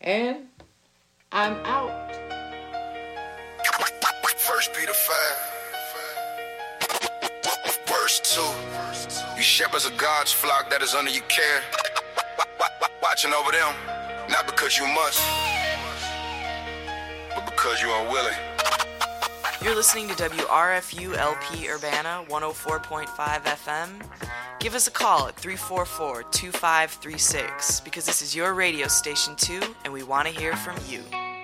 And I'm out. First Peter 5, verse 2. You shepherds of God's flock that is under your care, watching over them, not because you must, but because you are willing. You're listening to WRFU LP Urbana 104.5 FM. Give us a call at 344-2536 because this is your radio station too, and we want to hear from you.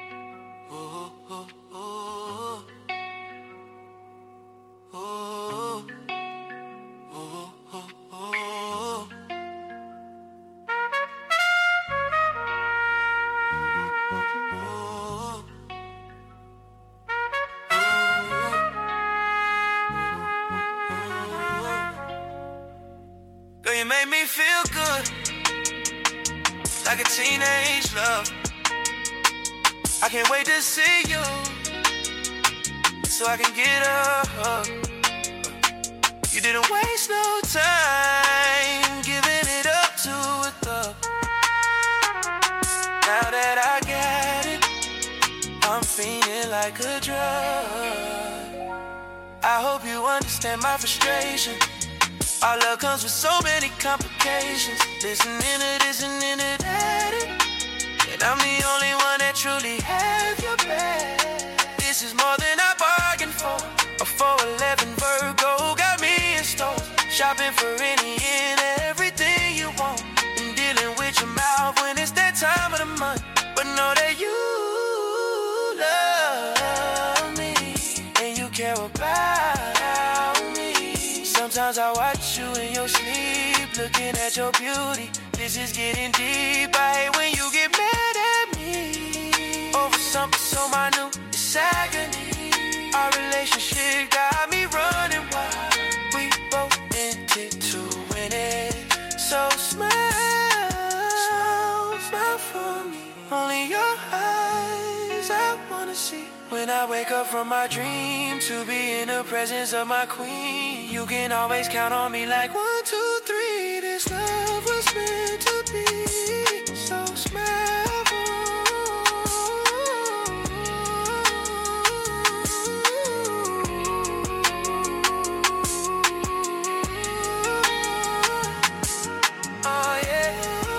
You made me feel good, like a teenage love. I can't wait to see you, so I can get a hug. You didn't waste no time, giving it up to a thug. Now that I got it, I'm feeling like a drug. I hope you understand my frustration. Our love comes with so many complications. Listening to this and into that, and I'm the only one that truly have your back. This is more than I bargained for. A 411 Virgo got me in store, shopping for any and everything you want, and dealing with your mouth when it's that time of the month. But know that you love me and you care about me. Sometimes I watch you in your sleep, looking at your beauty. This is getting deep. I hate when you get mad at me over something so minute. It's agony. Our relationship got me running wild. We both intended to win it. So smile for me. Only your eyes I wanna see. When I wake up from my dream to be in the presence of my queen, you can always count on me like 1, 2, 3. This love was meant to be. So smile for oh yeah.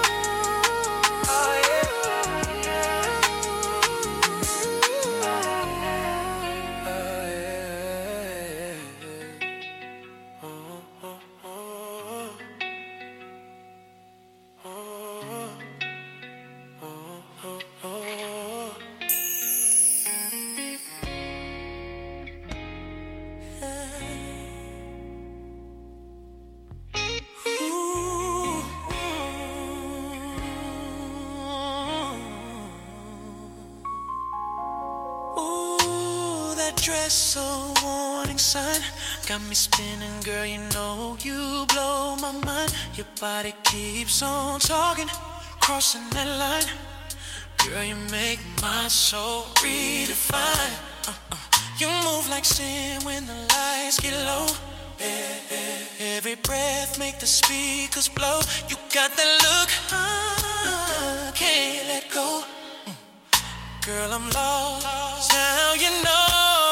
Dress so warning sign got me spinning, girl, you know you blow my mind. Your body keeps on talking, crossing that line. Girl, you make my soul redefine. You move like sin when the lights get low. Every breath make the speakers blow. You got that look, I can't let go. Girl, I'm lost, now you know.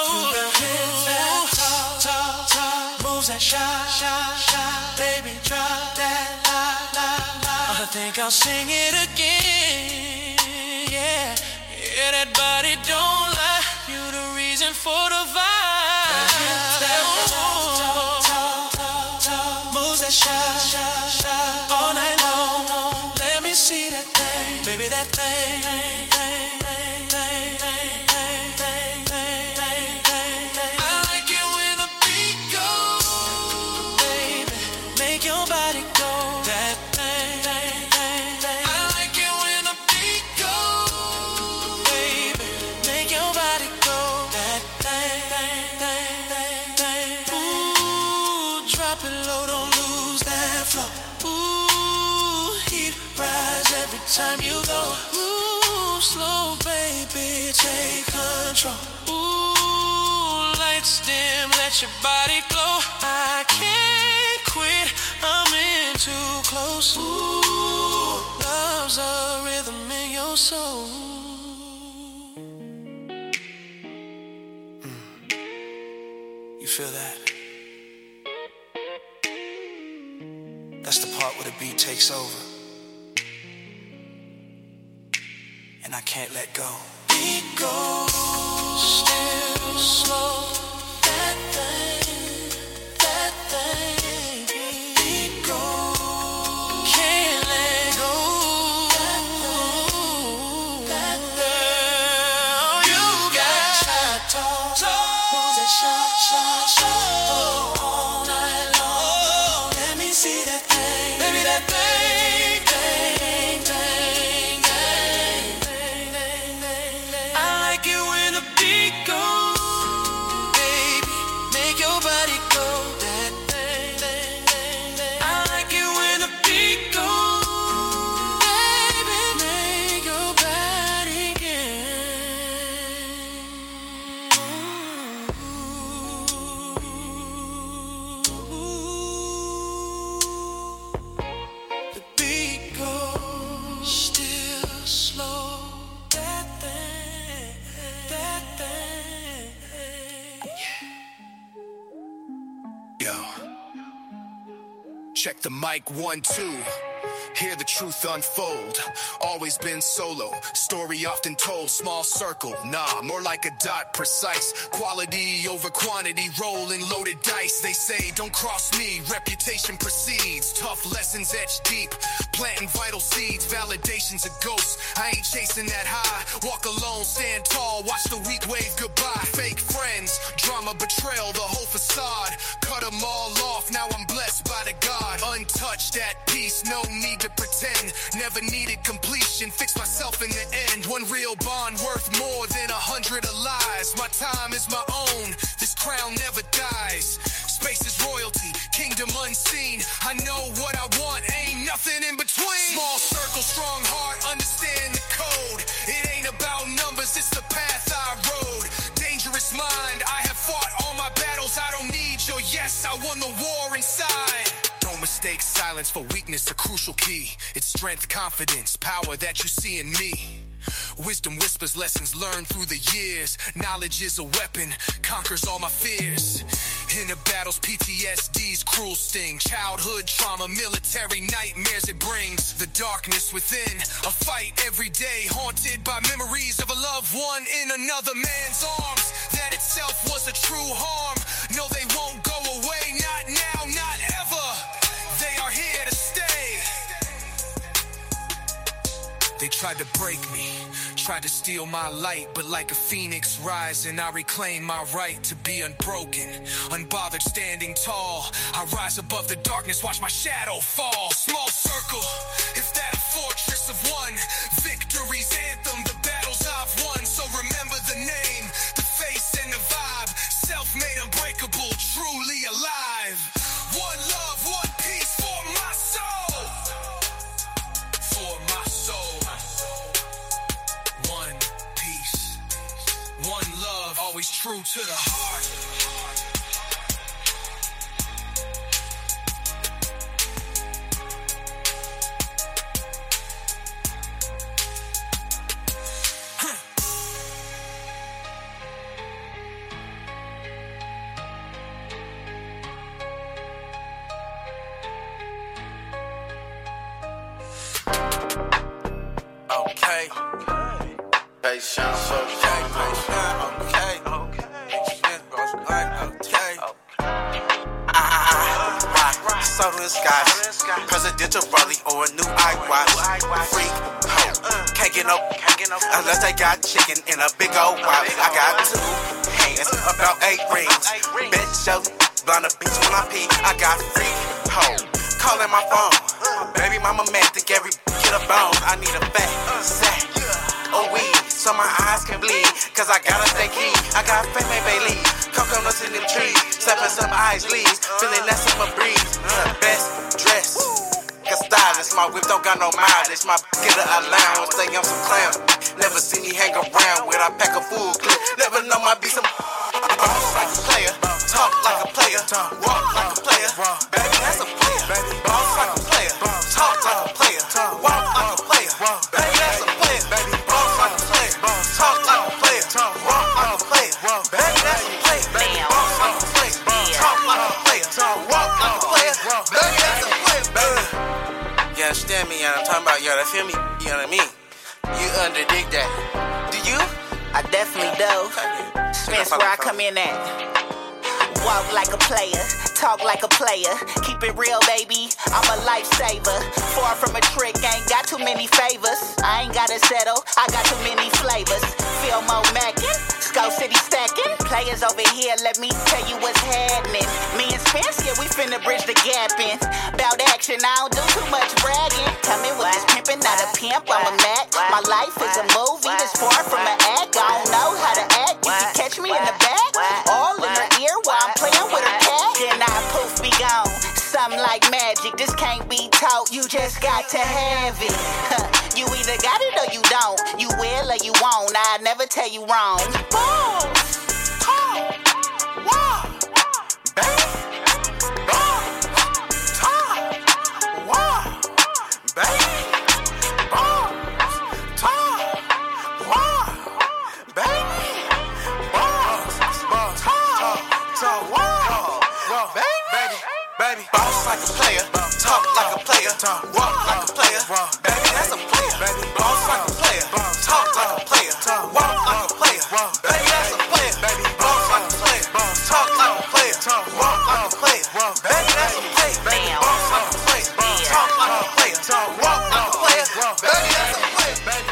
Moves that shot, baby, drop that la. I think I'll sing it again, yeah. Yeah, that body don't lie. You the reason for the vibe. Moves that shot, all night long. Let me see that thing, baby, that thing. Time you go, ooh, slow baby, take control. Ooh, lights dim, let your body glow. I can't quit, I'm in too close. Ooh, love's a rhythm in your You feel that? That's the part where the beat takes over, and I can't let go. Beat goes still slow. That thing. Beat goes, can't let go. That thing. You got shot talk. Shot all night long. Let me see that thing, baby, that thing. I like it when the beat goes, baby, make your body go. That thing. I like it when the beat goes, baby, make your body go. The beat goes still slow. That thing. Yo, check the mic 1, 2. Hear the truth unfold. Always been solo. Story often told. Small circle. Nah, more like a dot. Precise. Quality over quantity. Rolling loaded dice. They say don't cross me. Reputation precedes. Tough lessons etched deep. Planting vital seeds. Validation's a ghost. I ain't chasing that high. Walk alone. Stand tall. Watch the weak wave goodbye. Fake friends. Drama, betrayal. The whole facade. Cut them all off. Now I'm blessed by the God. Untouched at peace. No need to pretend. Never needed completion. Fix myself in the end. One real bond worth more than 100 of lies. My time is my own. This crown never dies. Space is royalty. Kingdom unseen. I know what I want. Ain't nothing in between. Small circle, strong heart. Understand the code. It ain't about numbers. It's the path I rode. Dangerous mind. I have fought all my battles. I don't need your yes. I won the war inside. Don't mistake silence for weakness, a crucial key. It's strength, confidence, power that you see in me. Wisdom whispers lessons learned through the years. Knowledge is a weapon, conquers all my fears. In the battles, PTSD's cruel sting. Childhood trauma, military nightmares it brings. The darkness within, a fight every day. Haunted by memories of a loved one in another man's arms. That itself was a true harm. No, they won't go away, not now, not ever. They are here to stay. They tried to break me, tried to steal my light, but like a phoenix rising, I reclaim my right to be unbroken, unbothered, standing tall. I rise above the darkness, watch my shadow fall. Small circle, if that a fortress of one, victory's anthem, the battles I've won. So remember the name, the face and the vibe, self-made, unbreakable, truly alive. One love, one peace for my soul. For my soul. One peace, one love, always true to the heart. Okay. Patient, okay. So this guy, presidential rally or a new iWatch. Freak, ho, can't get no, unless they got chicken in a big old wop. I got 2 hands, about 8 rings. Bitch, yo, blind a bitch when I pee. I got freak, ho, calling my phone. Baby mama man, think every get a bone. I need a fat sack, oh weed, so my eyes can bleed. Cause I gotta stay key. I got fat baby coconuts in them trees, stepping some ice leaves, feeling that summer breeze. Best dress, like a stylist. My whip don't got no mileage. My get a allowance, say I'm some clown. Never see me hang around with I pack a full clip. Never know my be some boss like a player, talk like a player, walk like a player. Baby, that's a player. Boss like a player, talk like a player, walk like a player. Baby, that's a player. feel me? You know what I mean? You underdig that. Do you? I definitely do. Spence, where I come in at. Walk like a player, talk like a player. Keep it real, baby, I'm a lifesaver. Far from a trick, ain't got too many favors. I ain't gotta settle, I got too many flavors. Feel more mackin', Skull City stacking. Players over here, let me tell you what's happening. Me and Spence, yeah, we finna bridge the gap in. Bout action, I don't do too much bragging. Coming with this pimpin', not a pimp, I'm a Mac. My life is a movie that's far from an act. I don't know how to act, you can catch me in the back. All in her ear while I'm playing with her cat. Then I poof be gone, something like magic. This can't be taught, you just got to have it. You either got it or you don't. You will or you won't, I never tell you wrong. Boom! Oh! Wow! Bang! Boom! Time! Wow! Bang! Boom! Time! Wow! Bang! Baby, boss like a player, talk like a player, walk like a player. Baby, that's a player. Baby, boss like a player, talk like a player, walk like a player. Baby, that's a player. Baby, boss like a player, talk like a player, walk like a player. Baby, that's a player. Baby, boss like a player, talk like a player, walk like a player. Baby, that's a player. Baby.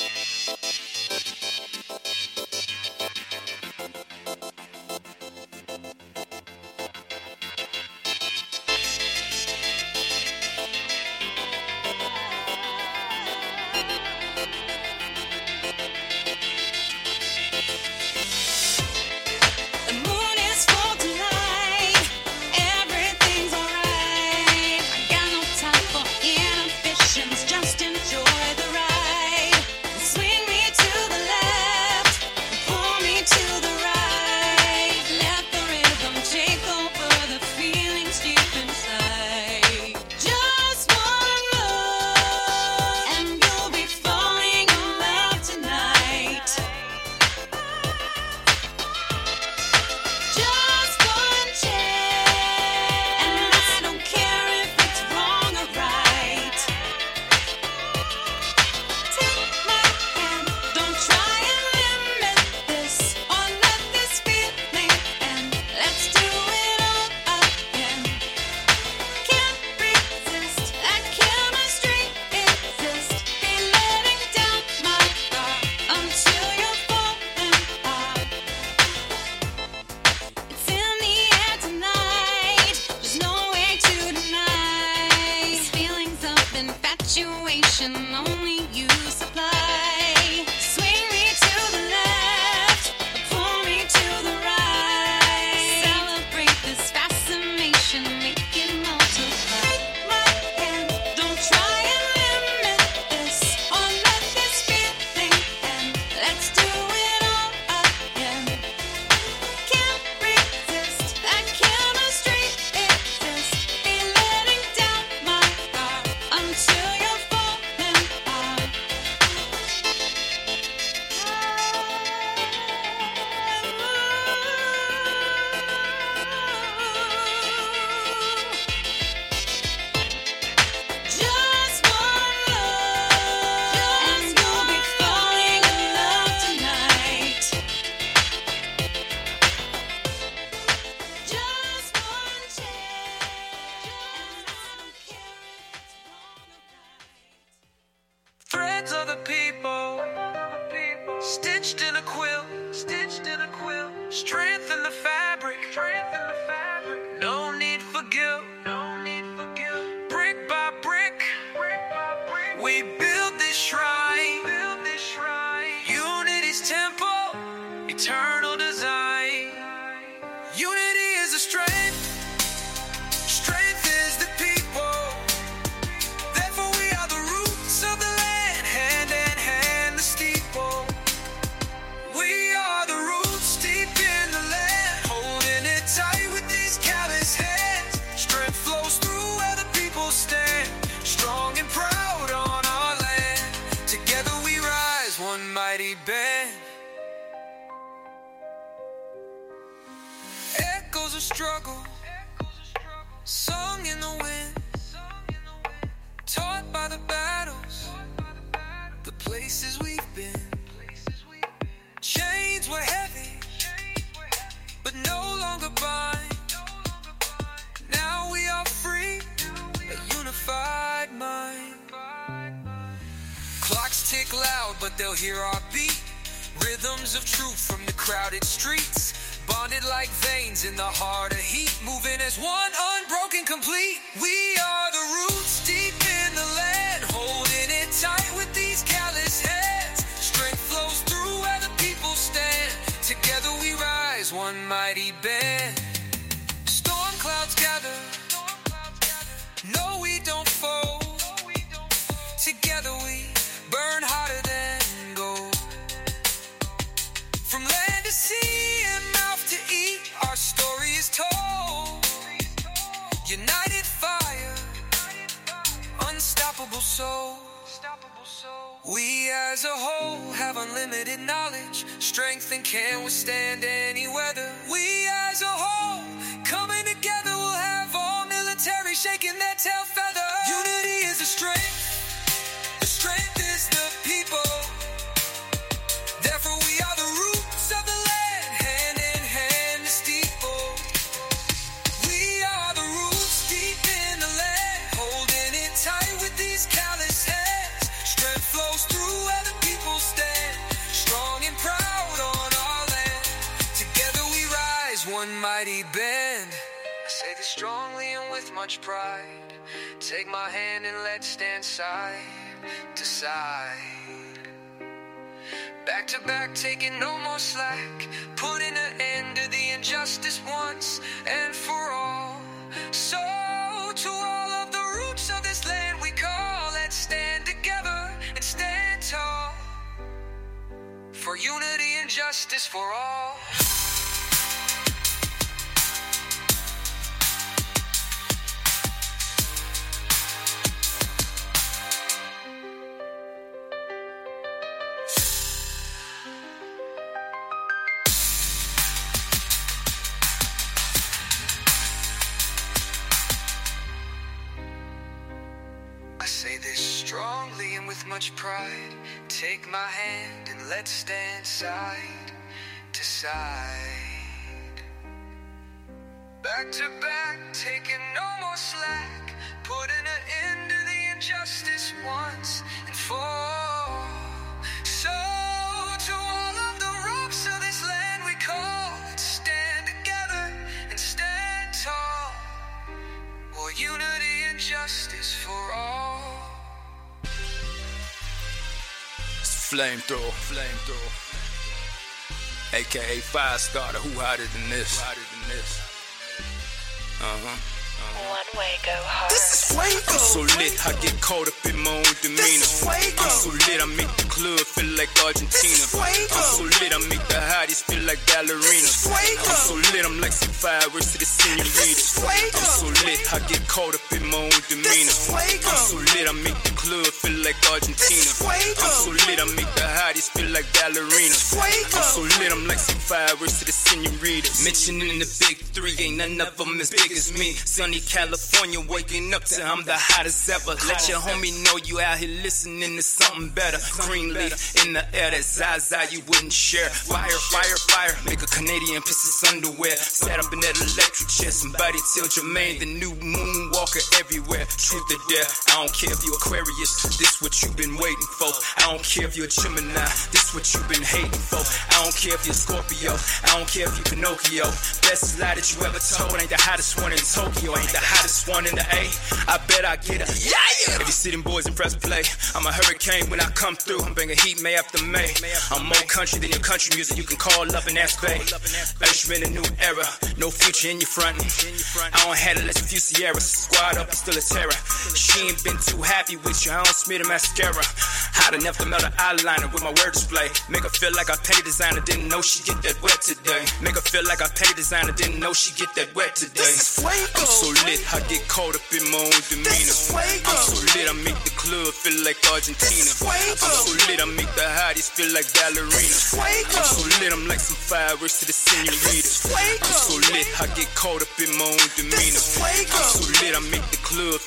Only you supply. Swing me to the left, pull me to the right. Celebrate this fascination, make it multiply. Take my hand, don't try and limit this, or let this feeling end. Let's do it all again. Can't resist that chemistry exists. Be letting down my guard until you're falling apart. Just one look, and you'll be falling in love tonight. Just one chance, and I don't care if it's wrong or right. Threads of the people, stitched in a quilt, strength in the fabric, no need for guilt, brick by brick, we build this shrine, unity's temple, eternal design. Unity is a strength is the people. Therefore we are the roots of the land, hand in hand the steeple. We are the roots deep in the land, holding it tight with these callous hands. Strength flows through where the people stand, strong and proud on our land. Together we rise, one mighty band. Echoes of struggle, sung in the wind, taught by the battles, the places we've been. Chains were heavy, but no longer bind. Now we are free, a unified mind. Clocks tick loud, but they'll hear our beat. Rhythms of truth from the crowded streets. Bonded like veins in the heart of heat. Moving as one, unbroken, complete. We are the roots deep in the land. Holding it tight with these callous hands. Strength flows through where the people stand. Together we rise, one mighty band. Storm clouds gather. No, we don't fold. Together we burn hotter than gold. From land to sea and mouth to eat, our story is told. United fire, unstoppable soul. We as a whole have unlimited knowledge, strength and can withstand any weather. We as a whole, coming together, will have all military shaking their tail feather. Unity is the strength is the people. Therefore we are the roots of the land, hand in hand the steeple. We are the roots deep in the land, holding it tight with these callous hands. Strength flows through where the people stand, strong and proud on our land. Together we rise, one mighty band. I say this strongly and with much pride. Take my hand and let's stand side to side. Back to back, taking no more slack. Putting an end to the injustice once and for all. So to all of the roots of this land we call, let's stand together and stand tall. For unity and justice for all. I say this strongly and with much pride. Take my hand and let's stand side to side. Back to back, taking no more slack. Putting an end to the injustice once and for all. So to all of the ropes of this land we call, let's stand together and stand tall. For unity and justice for all. Flamethrower, aka Fire Starter. Who hotter than this? One way, go hard. This is Fuego. I'm so lit, I get caught up in my own demeanor. This is Fuego. I'm so lit, I make the club feel like Argentina. This is Fuego. I'm so lit, I make the hotties feel like ballerinas. This is Fuego. I'm so lit, I'm like some fireworks to the senoritas. This is Fuego. I'm so lit, I get caught up in my own demeanor. This is Fuego. I'm so lit, I make the club feel like Argentina. This is Fuego. I'm so lit, I make the hotties feel like ballerinas. This is Fuego. I'm so lit, I'm like some fireworks to the senoritas. Mentioning the big three, ain't none of them as big as me. Sunny California, waking up to I'm the hottest ever. Let your homie know you out here listening to something better. Green leaf in the air, that Zaza you wouldn't share. Fire, fire, fire, make a Canadian piss his underwear. Sat up in that electric chair, somebody tell Jermaine the new moonwalker everywhere. Truth or dare, I don't care if you Aquarius, this what you've been waiting for. I don't care if you're a Gemini, this what you've been hating for. I don't care if you're Scorpio, I don't care if you Pinocchio. Best lie that you ever told, ain't the hottest one in Tokyo, ain't the hottest one in the A. I bet I get it. Yeah. If you see them boys and press play, I'm a hurricane when I come through. I'm bringing heat May after May. I'm more country than your country music. You can call up and ask Bay. Usher in a new era, no future in your front. I don't have it, let's few Sierras. Squad up, still a terror. She ain't been too happy with you. I don't smear the mascara. Hot enough to melt an eyeliner with my word display. Make her feel like I petty designer, didn't know she get that wet today. Make her feel like I petty designer, didn't know she get that wet today. I'm so lit, I get caught up in my own demeanor. I'm so lit, I make the club feel like Argentina. I'm so lit, I make the hotties feel like ballerinas. I'm so lit, I'm like some fireworks to the senoritas. I'm so lit, I get caught up in my own demeanor. I'm so lit, I make the club feel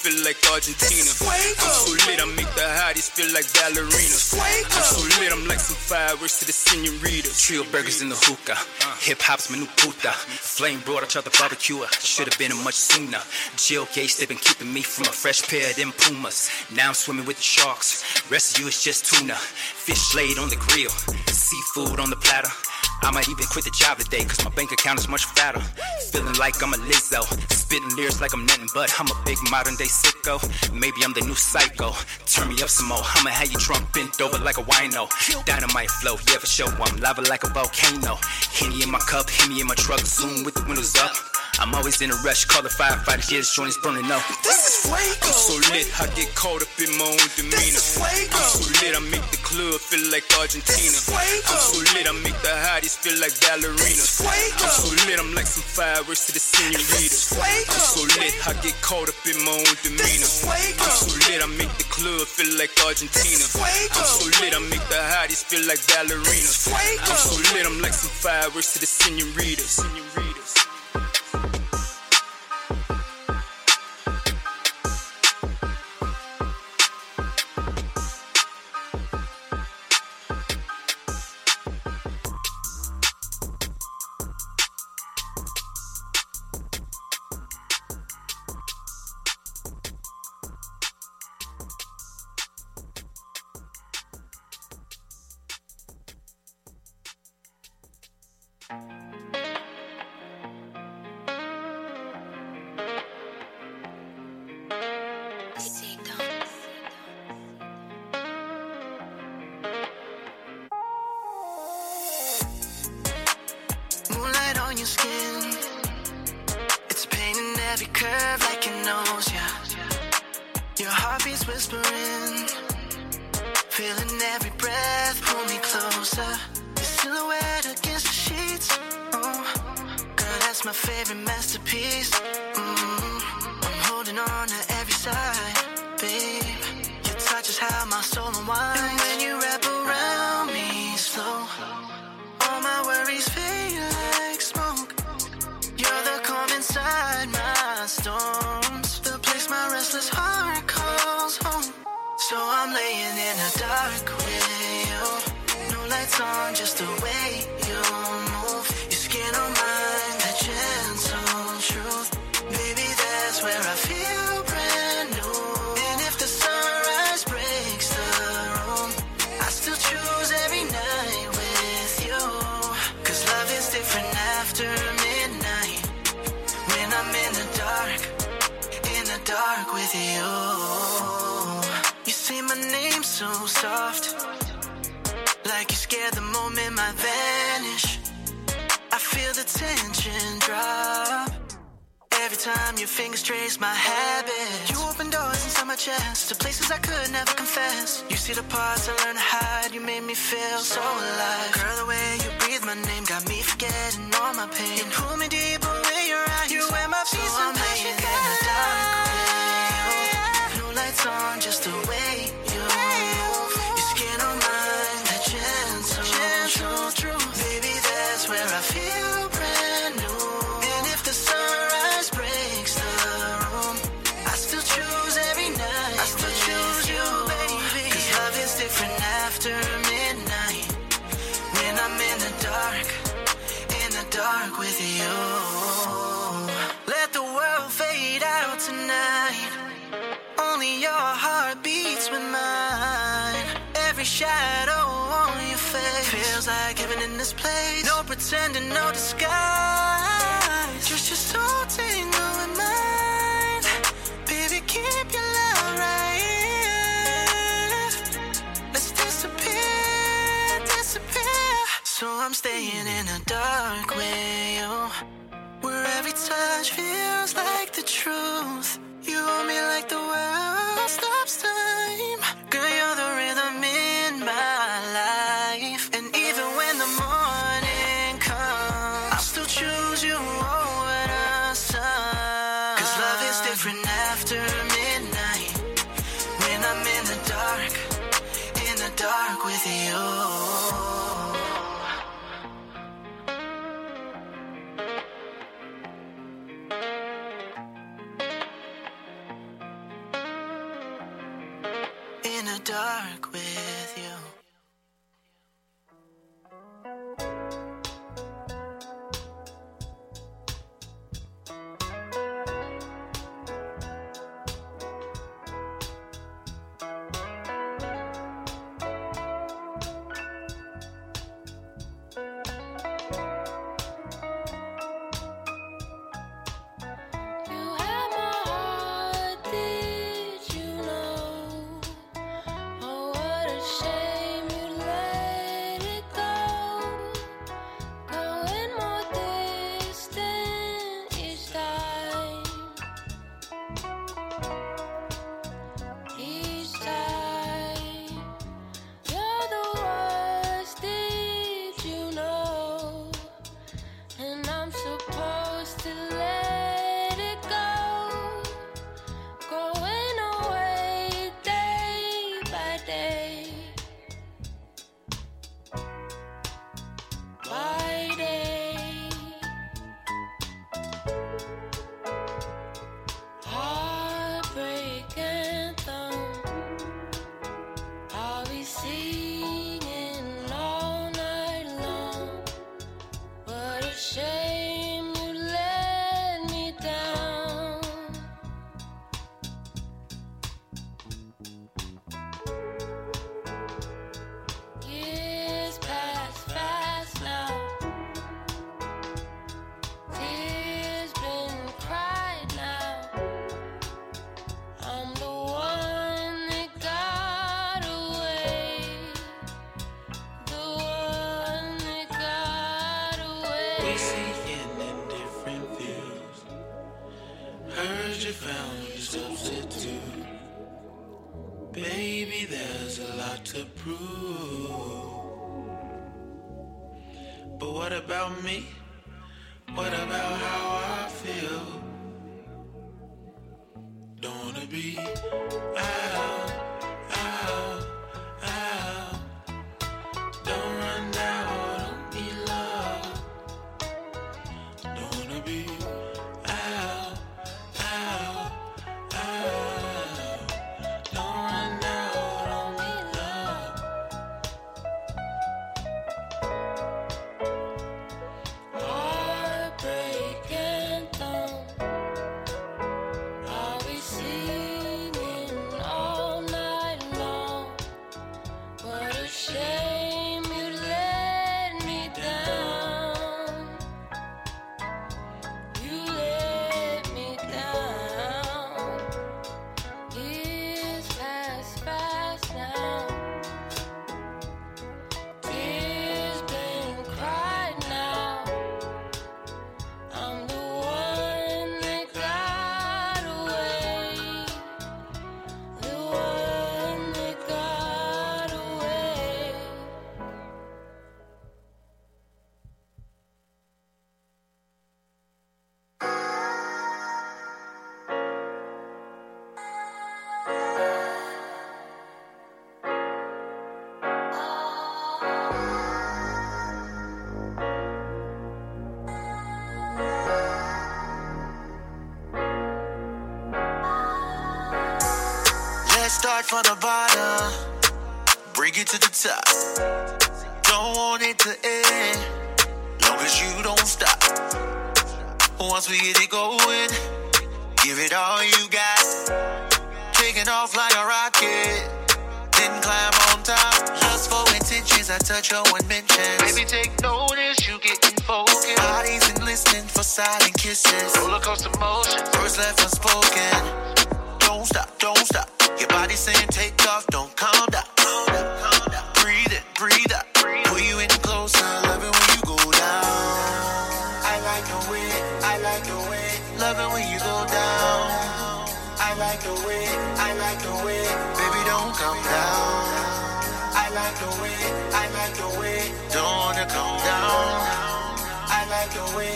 feel like Argentina. I'm so lit, I make the hotties feel like ballerinas. I'm so lit, I'm like some fireworks to the senorita. Trio burgers in the hookah, hip hop's my new puta. Flame broad, I tried to barbecue her, should've been a much sooner. Jail gates, they been keeping me from a fresh pair of them Pumas. Now I'm swimming with the sharks, rest of you is just tuna. Fish laid on the grill, seafood on the platter. I might even quit the job today, cause my bank account is much fatter. Feeling like I'm a Lizzo, spitting lyrics like I'm nothing but I'm a big modern day sicko. Maybe I'm the new psycho, turn me up some more. I'ma have you drunk, bent over like a wino. Dynamite flow, yeah for sure, I'm lava like a volcano. Henny in my cup, Henny in my truck, zoom with the windows up. I'm always in a rush, call the firefighters, yeah, this joint is burning up. This is Fuego. I'm so lit, I get caught up in my own demeanor. This is Fuego. I'm so lit, I make the club feel like Argentina. This is Fuego. I'm so lit, I make the hotties feel like ballerinas. This is Fuego. I'm so lit, I'm like some fireworks to the senoritas. I'm so lit, I get caught up in my own demeanor. I'm so lit, I make the club feel like Argentina. I'm so lit, I make the hotties feel like ballerinas. I'm so lit, I'm like some fireworks to the senoritas. Moonlight on your skin, it's painting every curve like your nose, yeah. Your heartbeat's whispering, feeling every breath, pull me closer. Your silhouette against the sheets, oh, girl, that's my favorite masterpiece. I'm holding on to every side, babe. Your touch is how my soul unwinds. And when you wrap around me slow, all my worries fade like smoke. You're the calm inside my storms, the place my restless heart calls home. So I'm laying in the dark with you, no lights on, just the way you move. Your skin on mine, that gentle truth. Baby, that's where I feel brand new. And if the sunrise breaks the room, I still choose every night with you. Cause love is different after midnight, when I'm in the dark with you. You say my name so soft, like you scared the moment might vanish. I feel the tension drop every time your fingers trace my habits. You open doors inside my chest to places I could never confess. You see the parts I learned to hide, you made me feel so alive. Girl, the way you breathe my name got me forgetting all my pain. And pull me deeper with your eyes, you wear my feet so laying in the dark with you. No lights on, just the way you move. Your skin on mine, that gentle truth. Baby, that's where I feel brand new. And if the sunrise breaks the room, I still choose every night. I still choose you, baby. Cause love is different after midnight, when I'm in the dark with you. Let the world fade out tonight, only your heart beats with mine. Every shadow on your face feels like heaven in this place. No pretending, no disguise, just your soul tangled with mine. Baby, keep your love right here. Let's disappear. So I'm staying in the dark with you, where every touch feels like the truth. You hold me like the world stops time. Girl, you're the rhythm in my life. And even when the morning comes, I'll still choose you over the sun. Cause love is different after midnight, when I'm in the dark with you. dark with you. Baby, there's a lot to prove. But what about me? What about how I feel? Don't wanna be out. Don't run down, don't need love. Don't wanna be out. Start from the bottom, bring it to the top. Don't want it to end, long as you don't stop. Once we get it going, give it all you got. Taking off like a rocket, then climb on top. Just for intentions, I touch your one mention. Baby, take notice, you getting focused. Bodies and listening for silent kisses. Roller coaster motion, words left unspoken. Don't stop, don't stop. Your body saying take off, don't calm down. Breathe in, breathe out. Pull you in closer, love it when you go down. I like the way, love it when you go down. I like the way, baby don't come down. I like the way, don't wanna come down. I like the way,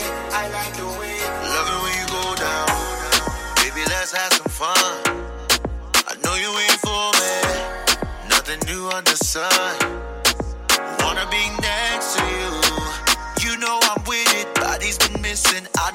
love it when you go down. Baby, let's have some fun. I know you ain't for me, nothing new under the sun. Wanna be next to you, you know I'm with it, body's been missing. I